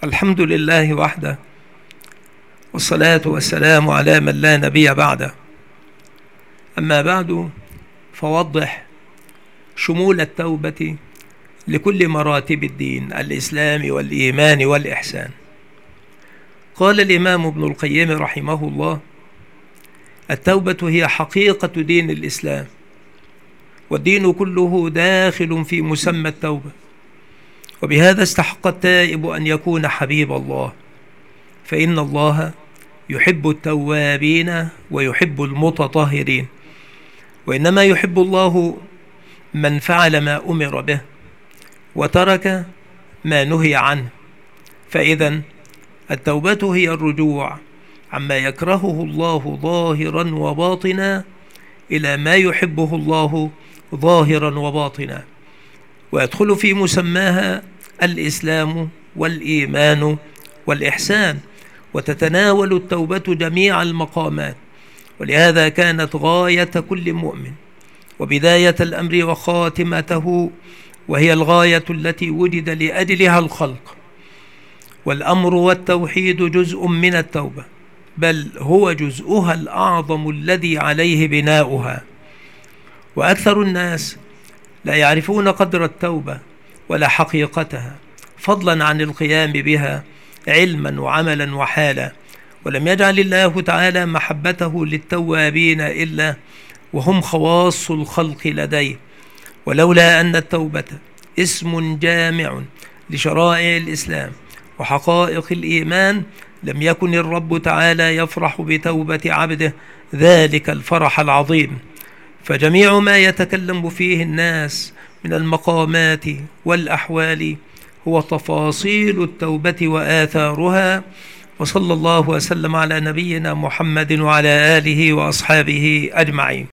الحمد لله وحده، والصلاة والسلام على من لا نبي بعده. أما بعد، فوضح شمول التوبة لكل مراتب الدين الإسلام والإيمان والإحسان. قال الإمام ابن القيم رحمه الله: التوبة هي حقيقة دين الإسلام، والدين كله داخل في مسمى التوبة، وبهذا استحق التائب أن يكون حبيب الله، فإن الله يحب التوابين ويحب المتطهرين، وإنما يحب الله من فعل ما أمر به وترك ما نهي عنه. فإذا التوبة هي الرجوع عما يكرهه الله ظاهرا وباطنا إلى ما يحبه الله ظاهرا وباطنا، ويدخل في مسماها الإسلام والإيمان والإحسان، وتتناول التوبة جميع المقامات. ولهذا كانت غاية كل مؤمن وبداية الأمر وخاتمته، وهي الغاية التي وجد لأجلها الخلق. والأمر والتوحيد جزء من التوبة، بل هو جزءها الأعظم الذي عليه بناؤها. وأكثر الناس لا يعرفون قدر التوبة ولا حقيقتها، فضلا عن القيام بها علما وعملا وحالا. ولم يجعل الله تعالى محبته للتوابين إلا وهم خواص الخلق لديه. ولولا أن التوبة اسم جامع لشرائع الإسلام وحقائق الإيمان، لم يكن الرب تعالى يفرح بتوبة عبده ذلك الفرح العظيم. فجميع ما يتكلم فيه الناس من المقامات والأحوال هو تفاصيل التوبة وآثارها. وصلى الله وسلم على نبينا محمد وعلى آله وأصحابه أجمعين.